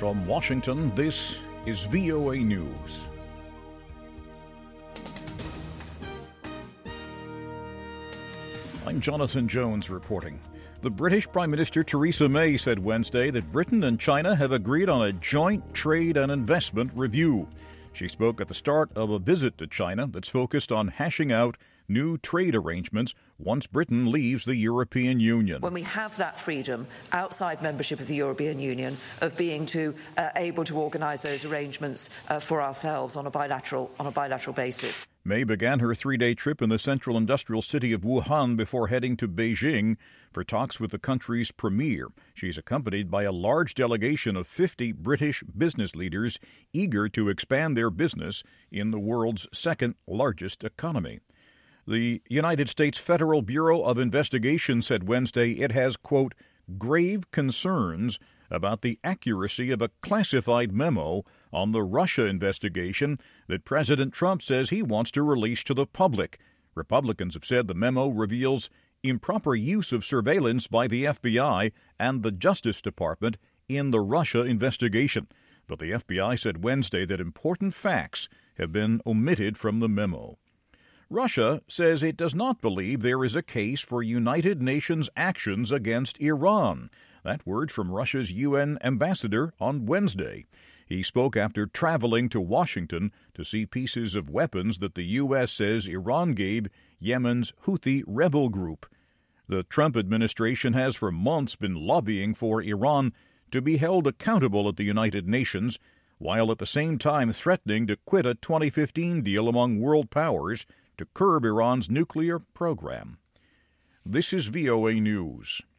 From Washington, this is VOA News. I'm Jonathan Jones reporting. The British Prime Minister Theresa May said Wednesday that Britain and China have agreed on a joint trade and investment review. She spoke at the start of a visit to China that's focused on hashing out new trade arrangements once Britain leaves the European Union. When we have that freedom outside membership of the European Union of being able to organise those arrangements for ourselves on a bilateral basis. May began her three-day trip in the central industrial city of Wuhan before heading to Beijing for talks with the country's premier. She's accompanied by a large delegation of 50 British business leaders eager to expand their business in the world's second largest economy. The United States Federal Bureau of Investigation said Wednesday it has, quote, grave concerns about the accuracy of a classified memo on the Russia investigation that President Trump says he wants to release to the public. Republicans have said the memo reveals improper use of surveillance by the FBI and the Justice Department in the Russia investigation. But the FBI said Wednesday that important facts have been omitted from the memo. Russia says it does not believe there is a case for United Nations actions against Iran. That word from Russia's UN ambassador on Wednesday. He spoke after traveling to Washington to see pieces of weapons that the U.S. says Iran gave Yemen's Houthi rebel group. The Trump administration has for months been lobbying for Iran to be held accountable at the United Nations, while at the same time threatening to quit a 2015 deal among world powers to curb Iran's nuclear program. This is VOA News.